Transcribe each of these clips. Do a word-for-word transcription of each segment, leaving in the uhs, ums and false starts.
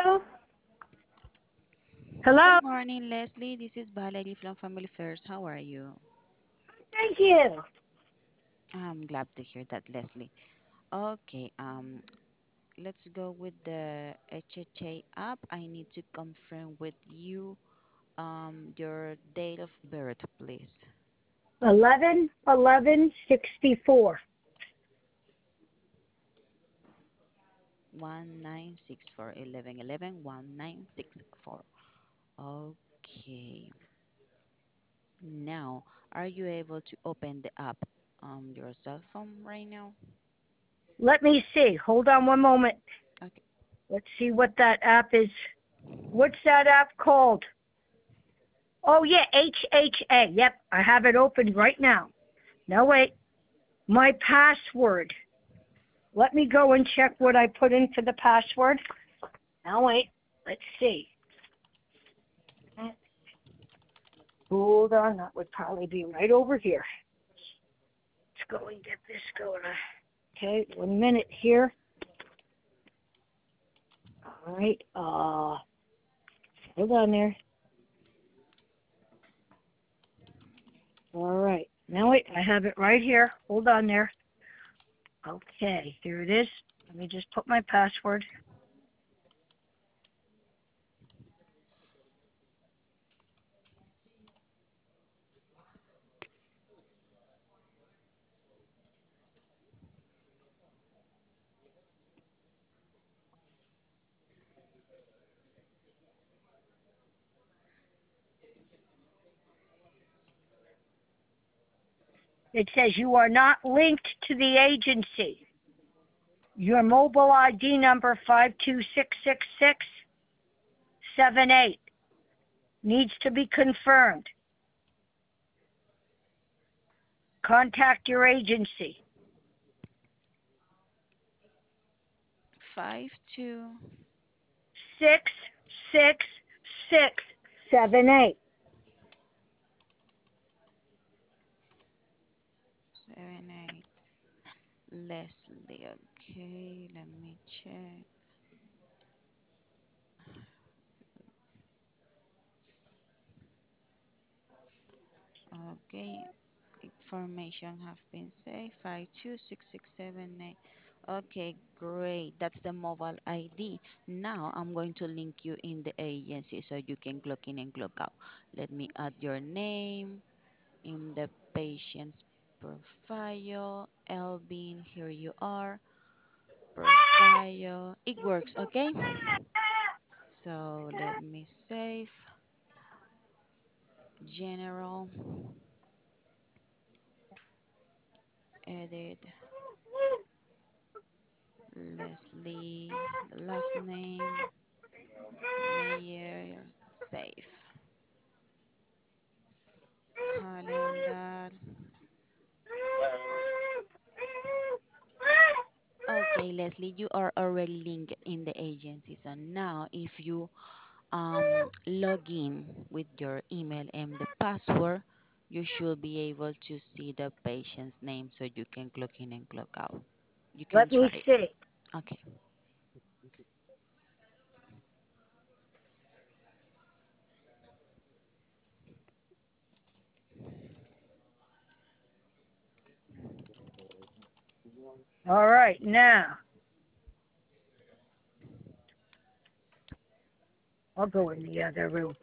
Good Hello. morning, Leslie. This is Valerie from Family Affairs. How are you? Thank you. I'm glad to hear that, Leslie. Okay, um, let's go with the H H A app. I need to confirm with you um your date of birth, please. Eleven eleven sixty four. one nine six four eleven eleven one nine six four. Okay. Now, are you able to open the app on your cell phone right now? Let me see. Hold on one moment. Okay. Let's see what that app is. What's that app called? Oh yeah, H H A. Yep, I have it open right now. Now wait. My password. Let me go and check what I put in for the password. Now wait. Let's see. Hold on. That would probably be right over here. Let's go and get this going. Okay, one minute here. All right. Uh, hold on there. All right. Now wait, I have it right here. Hold on there. Okay, here it is. Let me just put my password. It says you are not linked to the agency. Your mobile I D number five two six six six seven eight needs to be confirmed. Contact your agency. Five two Six six six seven eight. seven eight. Leslie. Okay, let me check. Okay, information have been saved. Five two six six seven eight. Okay, great. That's the mobile I D. Now I'm going to link you in the agency so you can clock in and clock out. Let me add your name in the patient's profile. Elvin, here you are. Profile. It works, okay? So let me save. General. Edit. Leslie, the last name, Mayer, save. Calendar. Okay, Leslie, you are already linked in the agency. So now if you um, log in with your email and the password, you should be able to see the patient's name so you can clock in and clock out. You can Let try me it. see. Okay. All right, now I'll go in the other room.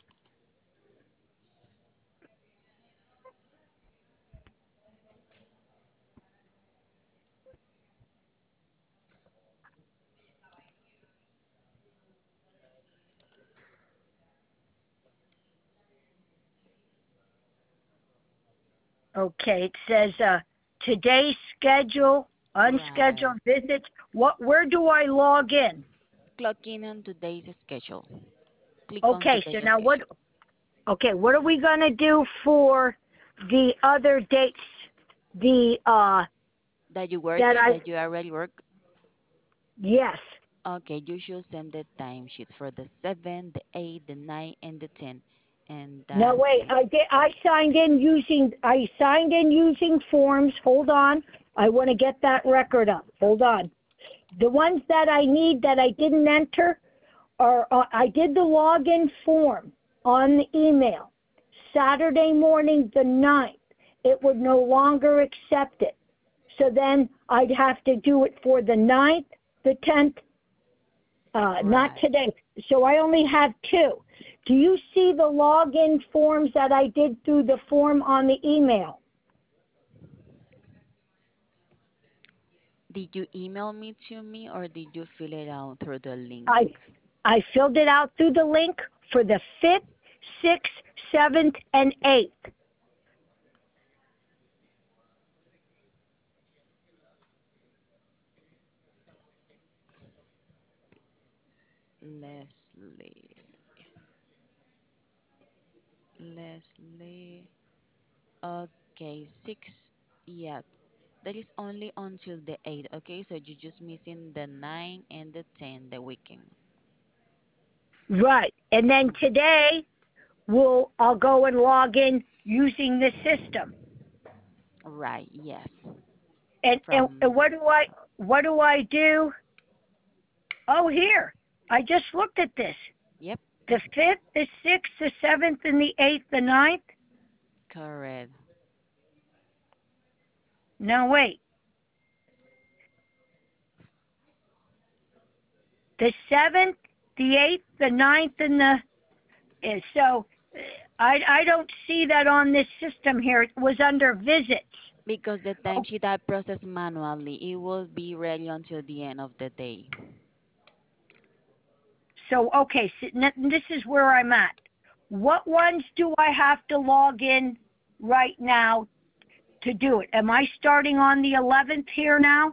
Okay, it says uh, today's schedule, Right. unscheduled visits. What? Where do I log in? Clock in on today's schedule. Click on Okay, so today's now what? schedule. Okay, what are we gonna do for the other dates? The uh That you that working, I that you already work. yes. Okay, you should send the timesheets for the seven, the eight, the nine, and the ten. And No, that's wait. it. I did. I signed in using. I signed in using forms. Hold on. I want to get that record up. Hold on. The ones that I need that I didn't enter or uh, I did the login form on the email. Saturday morning, the ninth, it would no longer accept it. So then I'd have to do it for the ninth, the tenth, uh, not Right. today. So I only have two. Do you see the login forms that I did through the form on the email? Did you email me to me or did you fill it out through the link? I I filled it out through the link for the fifth, sixth, seventh, and eighth. Leslie. Leslie. Okay, six. Yeah, that is only until the eight. Okay, so you're just missing the nine and the ten, the weekend. Right. And then Mhm. today we'll I'll go and log in using the system. Right, yes. And, and and From, what do I what do I do? Oh, here. I just looked at this. yep, The fifth, the sixth, the seventh, and the eighth, the ninth. correct. No, wait. The seventh, the eighth, the ninth, and the is so. uh, I I don't see that on this system here. It was under visits. Because the Oh, timesheet I process manually, it will be ready until the end of the day. so okay. So this is where I'm at. What ones do I have to log in right now to do it? Am I starting on the eleventh here now?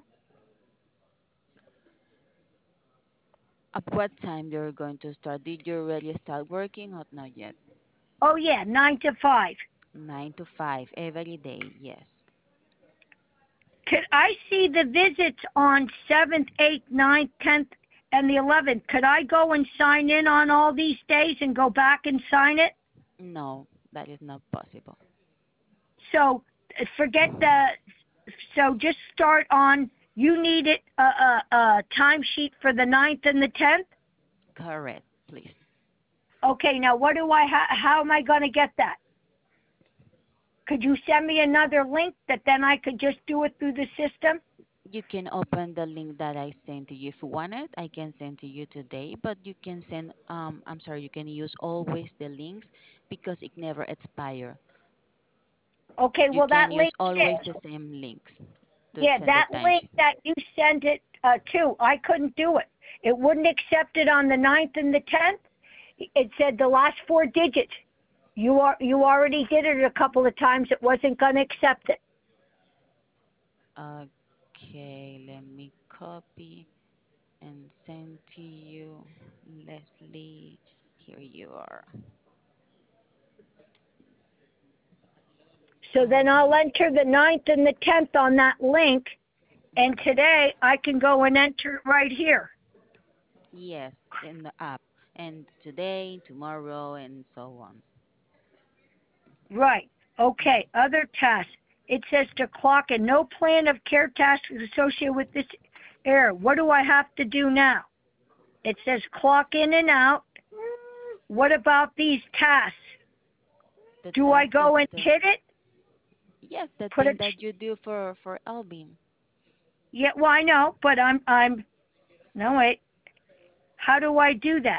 At what time you're going to start? Did you already start working or not yet? Oh yeah, nine to five. Nine to five every day, yes. Could I see the visits on seventh, eighth, ninth, tenth, and the eleventh? Could I go and sign in on all these days and go back and sign it? No, that is not possible. So uh, forget the. So just start on. You need it a, a, a timesheet for the ninth and the tenth. Correct, please. Okay, now what do I? Ha- how am I going to get that? Could you send me another link that then I could just do it through the system? You can open the link that I sent to you. If you want it, I can send to you today, but you can send, um, I'm sorry, you can use always the links because it never expire. Okay, You well that can use link always the is. same links to Yeah, set the that link timesheet. that you sent it uh, to, I couldn't do it. It wouldn't accept it on the ninth and the tenth. It said the last four digits. You are you already did it a couple of times. It wasn't going to accept it. Okay, let me copy and send to you. Leslie, here you are. So then I'll Okay. enter the ninth and the tenth on that link, and today I can go and enter it right here. Yes, in the app. And today, tomorrow, and so on. Right. Okay. Other tasks. It says to clock in. No plan of care tasks is associated with this error. What do I have to do now? It says clock in and out. What about these tasks? The Do I task go is and the, hit it? yes, the Put thing it. that you do for for Elbeam. Yeah. Well, I know, but I'm. I'm. No wait. How do I do that?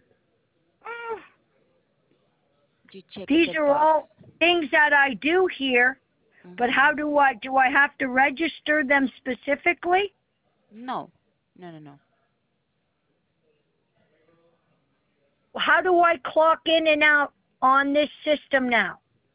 You check These the are all box. things that I do here, but how Hmm. do I? Do I have to register them specifically? No, no, no, no. How do I clock in and out on this system now?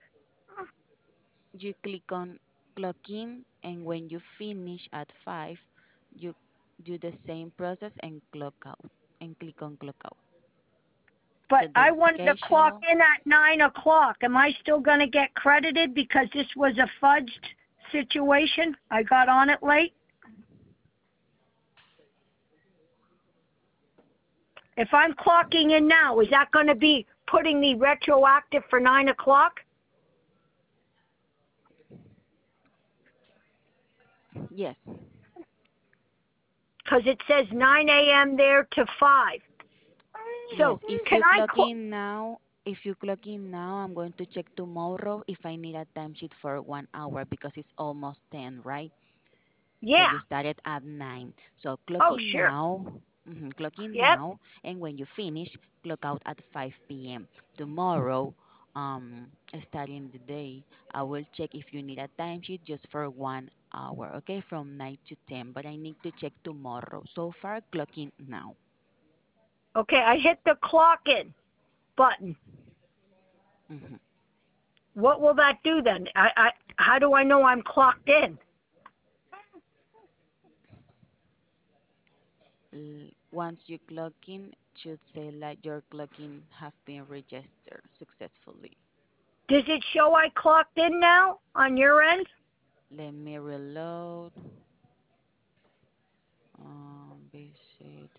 You click on clock in, and when you finish at five, you do the same process and clock out, and click on clock out. But So I the wanted to clock schedule, in at nine o'clock. Am I still going to get credited because this was a fudged situation? I got on it late. If I'm clocking in now, is that going to be putting me retroactive for nine o'clock? yes, Because it says nine a m there to five. So Yes, if can you I clock call? in now, if you clock in now, I'm going to check tomorrow if I need a timesheet for one hour because it's almost ten, right? So Yeah. you started at nine. So clock Oh, in sure. now, mhm, clock in Yep. now, and when you finish, clock out at five p m. Tomorrow, um, starting the day, I will check if you need a timesheet just for one hour, okay, from nine to ten. But I need to check tomorrow. So far, clock in now. Okay, I hit the clock in button. Mhm. What will that do then? I, I how do I know I'm clocked in? L- Once you clock in, it should say like your clocking have been registered successfully. Does it show I clocked in now on your end? Let me reload. Um, visit.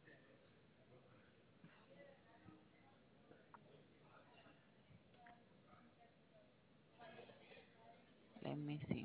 Let me see.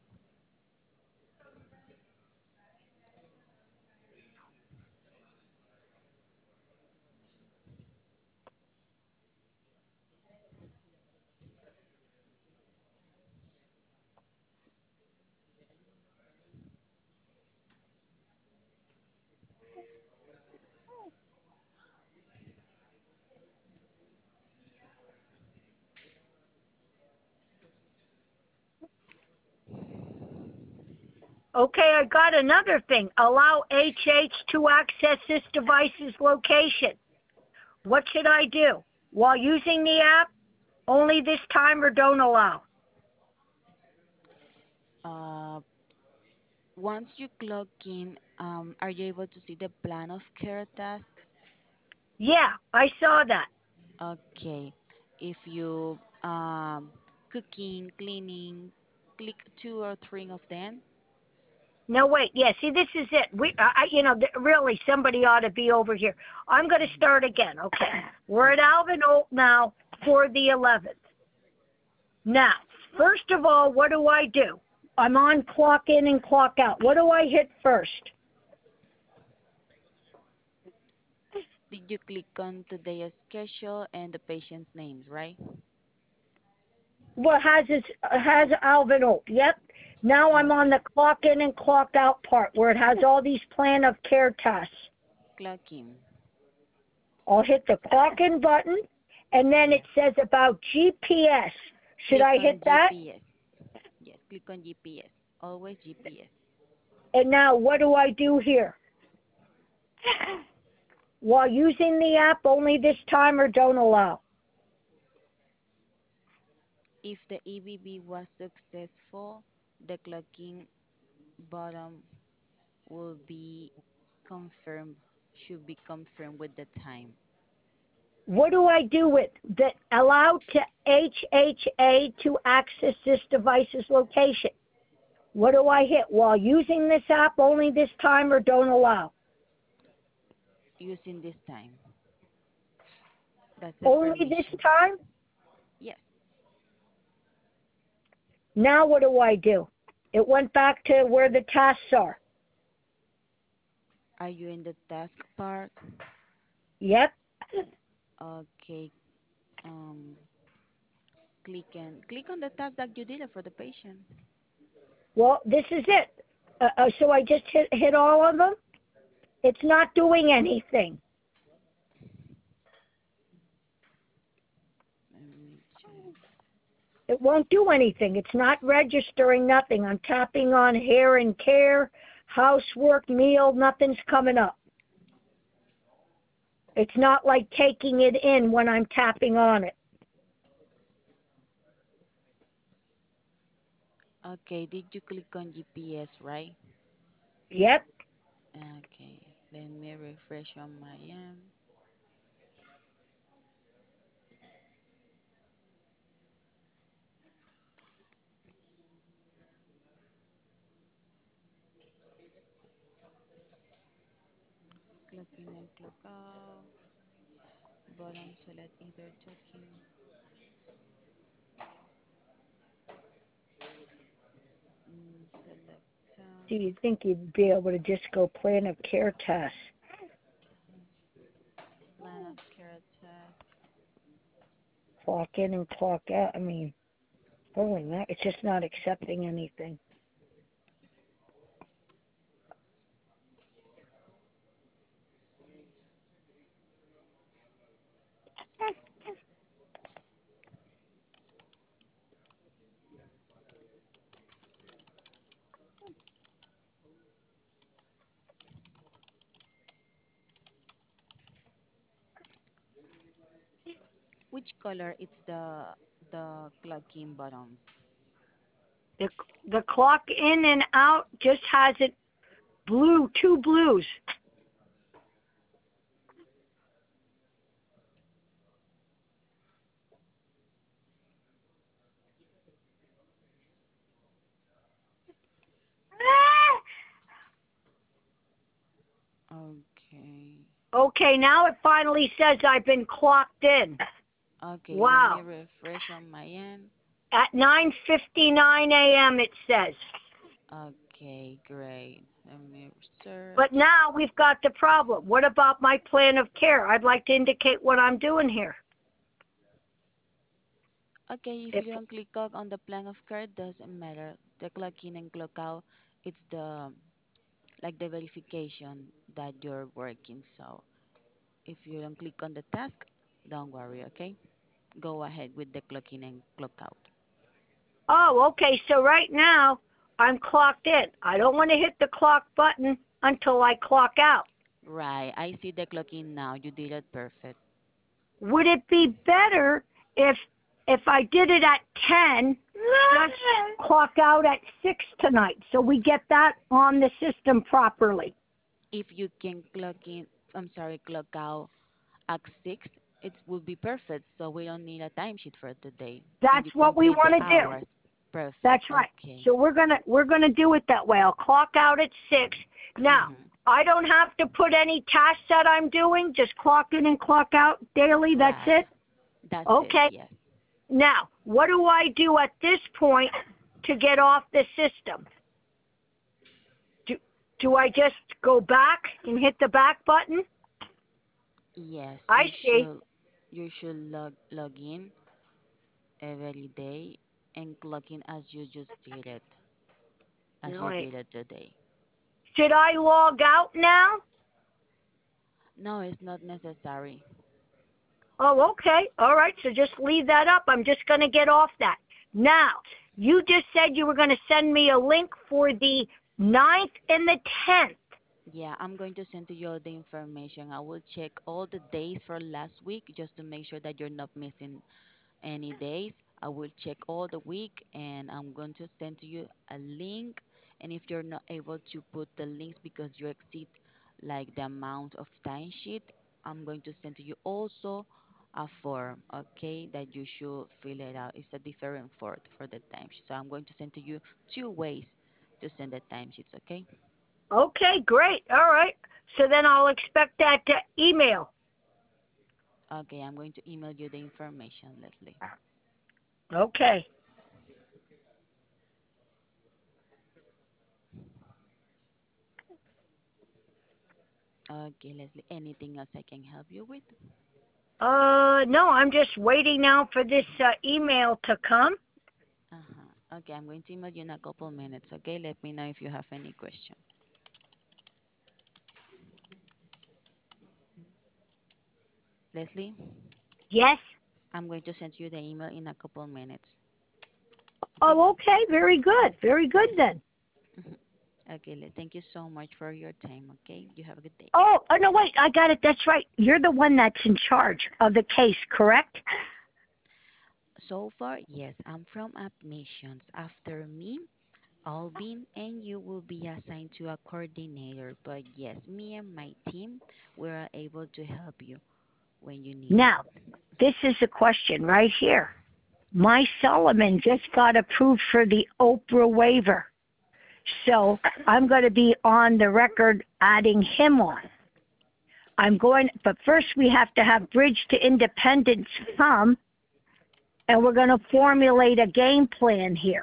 Okay, I got another thing. Allow H H to access this device's location. What should I do? While using the app, only this time or don't allow? Uh, Once you clock in, um, are you able to see the plan of care tasks? Yeah, I saw that. Okay. If you um, cooking, cleaning, click two or three of them. No, wait. Yeah, see, this is it. We, I, you know, really, somebody ought to be over here. I'm going to Mhm. start again. Okay, we're at Okay. Alvin Old now for the eleventh. Now, first of all, what do I do? I'm on clock in and clock out. What do I hit first? Did you click on today's schedule and the patient's names, right? What has it has Alvin Old? Yep. Now I'm on Okay. the clock in and clock out part where it has all these plan of care tasks. Clock in. I'll hit the clock in button, and then it Yes. says about G P S. Should Click I on hit that? G P S. Yes, click on G P S. Always G P S. And now what do I do here? While using the app, only this time or don't allow? If the E B B was successful, the clocking button will be confirmed, should be confirmed with the time. What do I do with the allow to H H A to access this device's location? What do I hit? While using this app, only this time or don't allow? Using this time. That's the Only this permission. time? Yes. Now what do I do? It went back to where the tasks are. Are you in the task part? Yep. Okay. Um, click and click on the task that you did for the patient. Well, this is it. Uh, uh, so I just hit, hit all of them? It's not doing anything. Let me check. It won't do anything. It's not registering nothing. I'm tapping on hair and care, housework, meal, nothing's coming up. It's not like taking it in when I'm tapping on it. Okay, did you click on G P S, right? Yep. Okay, let me refresh on my end. Clock in and clock out. Bottom select either talking. Mm, select Do task. you think you'd be able to just go plan of care tasks? Plan clock in and clock out. I mean, holy man, it's just not accepting anything. Which color is the the clocking button? The the clock in and out just has it blue, two blues. Okay. Okay, now it finally says I've been clocked in. Okay, let me Wow. refresh on my end. At nine fifty-nine a m it says. Okay, great. Let me But search. now we've got the problem. What about my plan of care? I'd like to indicate what I'm doing here. Okay, if If you don't click out on the plan of care, doesn't matter. The clock in and clock out, it's the like the verification that you're working. So if you don't click on the task, don't worry, okay? Go ahead with the clock in and clock out. Oh, okay, so right now I'm clocked in. I don't want to hit the clock button until I clock out. Right, I see the clock in now. You did it perfect. Would it be better if if I did it at ten, just clock out at six tonight so we get that on the system properly? If you can clock in, I'm sorry, clock out at six, it would be perfect. So we don't need a timesheet for today. And That's you what we complete the want to do. hours. Perfect. That's right. Okay. So we're gonna we're gonna do it that way. I'll clock out at six. Now, Mm-hmm. I don't have to put any tasks that I'm doing. Just clock in and clock out daily. That's Right. it. That's it. Okay. Yes. Now, what do I do at this point to get off the system? Do do I just go back and hit the back button? Yes. I You see. should you should log log in every day and clock in as you just did it, as All you right. did it today. Should I log out now? No, it's not necessary. Oh, okay. All right. So just leave that up. I'm just going to get off that. Now, you just said you were going to send me a link for the ninth and the tenth. Yeah, I'm going to send to you all the information. I will check all the days for last week just to make sure that you're not missing any days. I will check all the week and I'm going to send to you a link. And if you're not able to put the links because you exceed like the amount of timesheet, I'm going to send to you also a form, okay, that you should fill it out. It's a different form for the timesheet. So I'm going to send to you two ways to send the timesheets, okay? Okay, great. All right. So then I'll expect that uh, email. Okay, I'm going to email you the information, Leslie. Okay. Okay, Leslie, anything else I can help you with? Uh, no, I'm just waiting now for this uh, email to come. Uh-huh. Okay, I'm going to email you in a couple minutes, okay? Let me know if you have any question. Leslie, Yes. I'm going to send you the email in a couple minutes, okay? Oh, okay. Very good. Very good then. Mhm. Okay, Le- thank you so much for your time, okay? You have a good day. Oh, oh no, wait. I got it. That's right. You're the one that's in charge of the case, correct? So far, yes, I'm from Admissions. After me, Alvin and you will be assigned to a coordinator. But yes, me and my team, we are able to help you when you need it. Now, this is a question right here. My Solomon just got approved for the Oprah waiver. So I'm going to be on the record adding him on. I'm going, but first we have to have Bridge to Independence come, and we're going to formulate a game plan here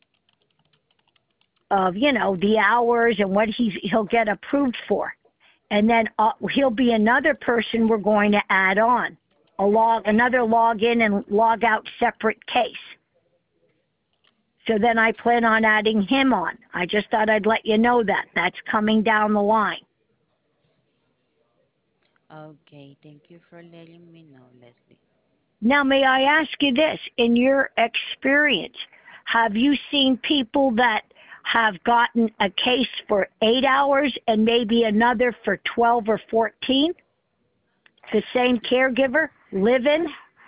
of, you know, the hours and what he's, he'll get approved for. And then uh, he'll be another person we're going to add on a log, another login and log out separate case. So then I plan on adding him on. I just thought I'd let you know that. That's coming down the line. Okay, thank you for letting me know, Leslie. Now, may I ask you this? In your experience, have you seen people that have gotten a case for eight hours and maybe another for twelve or fourteen? The same caregiver, live in?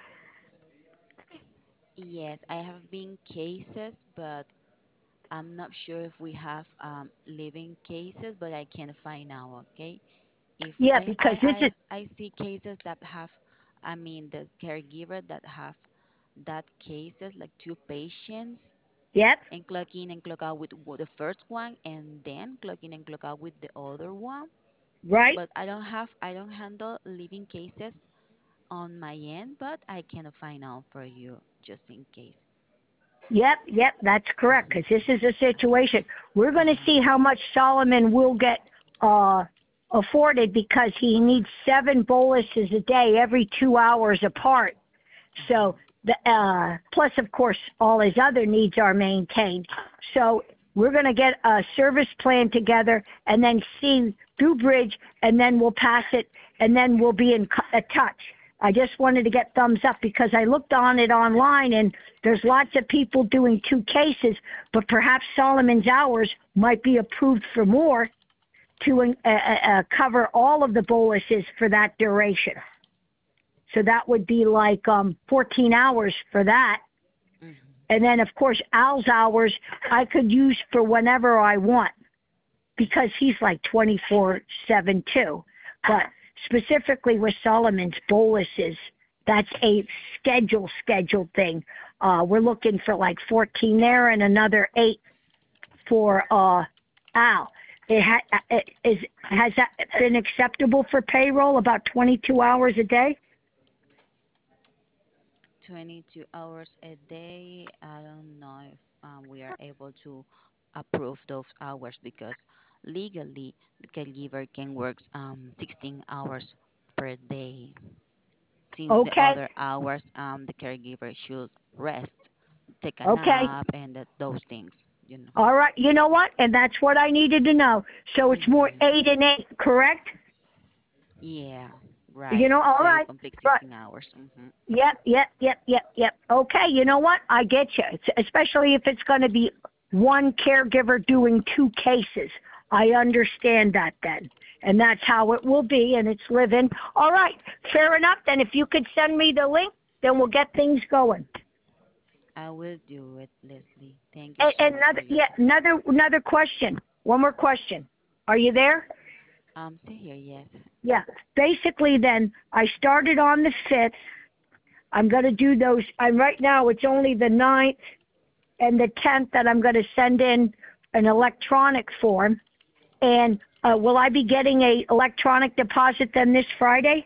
Yes, I have been cases, but I'm not sure if we have um, living cases, but I can find out, okay? If Yeah, I, because I, this is, I, I see cases that have, I mean, the caregiver that have that cases, like two patients, yep, and clock in and clock out with w- the first one, and then clock in and clock out with the other one. right? But I don't have, I don't handle living cases on my end, but I can find out for you just in case. Yep, yep, that's correct. Hmm. Because this is a situation. We're going to Uh-huh. see how much Solomon will get uh, afforded because he needs seven boluses a day, every two hours apart. So Uh-huh. the uh, plus, of course, all his other needs are maintained. So we're going to get a service plan together and then see through Bridge, and then we'll pass it, and then we'll be in co- a touch. I just wanted to get thumbs up because I looked on it online, and there's lots of people doing two cases, but perhaps Solomon's hours might be approved for more to uh, uh, uh, cover all of the boluses for that duration. So that would be like um, fourteen hours for that. Hmm. And then, of course, Al's hours I could use for whenever I want because he's like twenty-four seven too. But specifically with Solomon's boluses, that's a schedule scheduled thing. Uh, we're looking for like fourteen there and another eight for uh, Al. It ha- it is, has that been acceptable for payroll, about twenty-two hours a day? twenty-two hours a day. I don't know if um, we are able to approve those hours because legally the caregiver can work um, sixteen hours per day. Since the Okay, other hours, um, the caregiver should rest, take a okay. nap, and that, those things, you know. All right, you know what? And that's what I needed to know. So it's more Hmm. eight and eight, correct? Yeah, You right. know, all So you right. complete Right. sixteen hours. Hmm. Yep, yep, yep, yep, yep. Okay, you know what? I get you. It's, especially if it's going to be one caregiver doing two cases. I understand that then. And that's how it will be, and it's living. All right, fair enough. Then if you could send me the link, then we'll get things going. I will do it, Leslie. Thank you And, so and much for another, your yeah, time. another, another question. One more question. Are you there? Um, stay here, yes. Yeah. Basically, then I started on the fifth. I'm going to do those. I'm right now. It's only the ninth and the tenth that I'm going to send in an electronic form. And uh, will I be getting a electronic deposit then this Friday?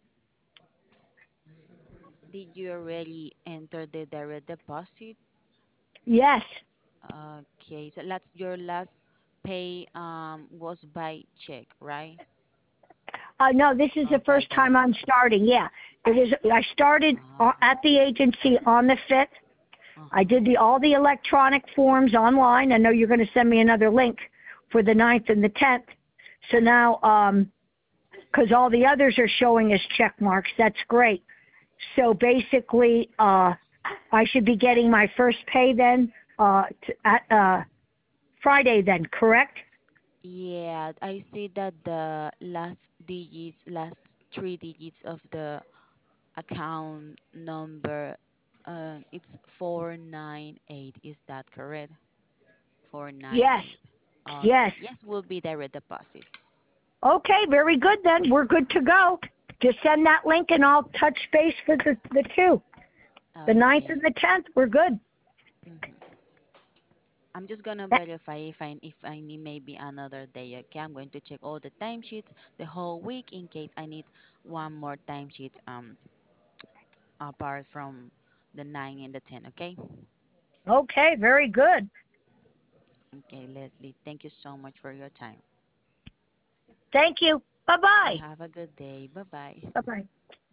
Did you already enter the direct deposit? Yes. Okay, so that's your last pay um was by check, right? Uh, no, this is Or the by first time direct I'm deposit? starting. Yeah, it is. I started uh, Ah, at the agency on the fifth. I uh-huh. did the all the electronic forms online. I know you're going to send me another link for the ninth and the tenth. So now, um, because all the others are showing as check marks, that's great. So basically, uh, I should be getting my first pay then uh, t- at uh, Friday then, correct? Yeah, I see that the last digits, last three digits of the account number, uh, it's four nine eight. Is that correct? Yes, four nine eight. yes. Okay, yes, will be direct deposit. Okay, very good then. We're good to go. Just send that link and I'll touch base for the, the two. The ninth and Okay. the tenth, we're good. Hmm. I'm just gonna verify if I if I need maybe another day. Okay, I'm going to check all the timesheets the whole week in case I need one more timesheet um apart from the nine and the ten. Okay. Okay, very good. Okay, Leslie. Thank you so much for your time. Thank you. You Bye-bye. have a good day. Bye bye. Bye-bye.